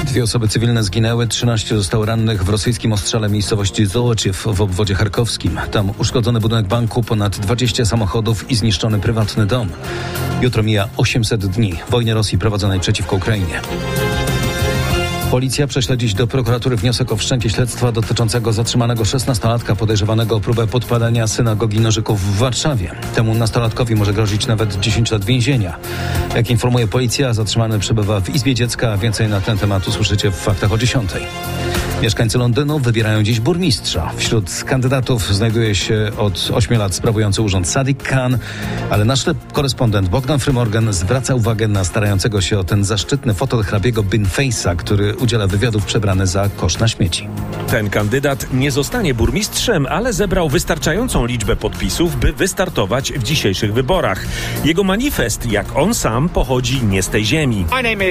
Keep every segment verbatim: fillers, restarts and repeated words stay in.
Dwie osoby cywilne zginęły, trzynaście zostało rannych w rosyjskim ostrzale miejscowości Zołociew w obwodzie charkowskim. Tam uszkodzony budynek banku, ponad dwadzieścia samochodów i zniszczony prywatny dom. Jutro mija osiemset dni wojny Rosji prowadzonej przeciwko Ukrainie. Policja prześle dziś do prokuratury wniosek o wszczęcie śledztwa dotyczącego zatrzymanego szesnastolatka podejrzewanego o próbę podpalenia synagogi Nożyków w Warszawie. Temu nastolatkowi może grozić nawet dziesięć lat więzienia. Jak informuje policja, zatrzymany przebywa w izbie dziecka. Więcej na ten temat usłyszycie w faktach o dziesiątej. Mieszkańcy Londynu wybierają dziś burmistrza. Wśród kandydatów znajduje się od ośmiu lat sprawujący urząd Sadiq Khan, ale nasz korespondent Bogdan Frymorgan zwraca uwagę na starającego się o ten zaszczytny fotel hrabiego Bin Face'a, który udziela wywiadów przebrany za kosz na śmieci. Ten kandydat nie zostanie burmistrzem, ale zebrał wystarczającą liczbę podpisów, by wystartować w dzisiejszych wyborach. Jego manifest, jak on sam, pochodzi nie z tej ziemi.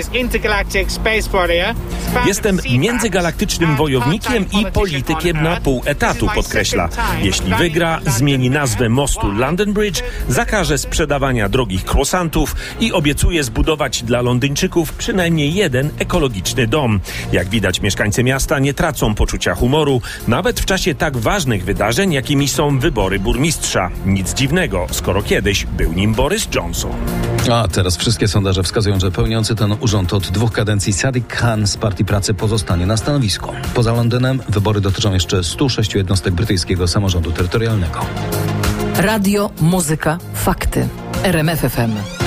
Jestem międzygalaktycznym wojownikiem i politykiem na pół etatu, podkreśla. Jeśli wygra, zmieni nazwę mostu London Bridge, zakaże sprzedawania drogich croissantów i obiecuje zbudować dla Londyńczyków przynajmniej jeden ekologiczny dom. Jak widać, mieszkańcy miasta nie tracą poczucia humoru, nawet w czasie tak ważnych wydarzeń, jakimi są wybory burmistrza. Nic dziwnego, skoro kiedyś był nim Boris Johnson. A teraz wszystkie sondaże wskazują, że pełniący ten urząd od dwóch kadencji Sadiq Khan z Partii Pracy pozostanie na stanowisku. Poza Londynem wybory dotyczą jeszcze stu sześciu jednostek brytyjskiego samorządu terytorialnego. Radio, muzyka, fakty. R M F F M.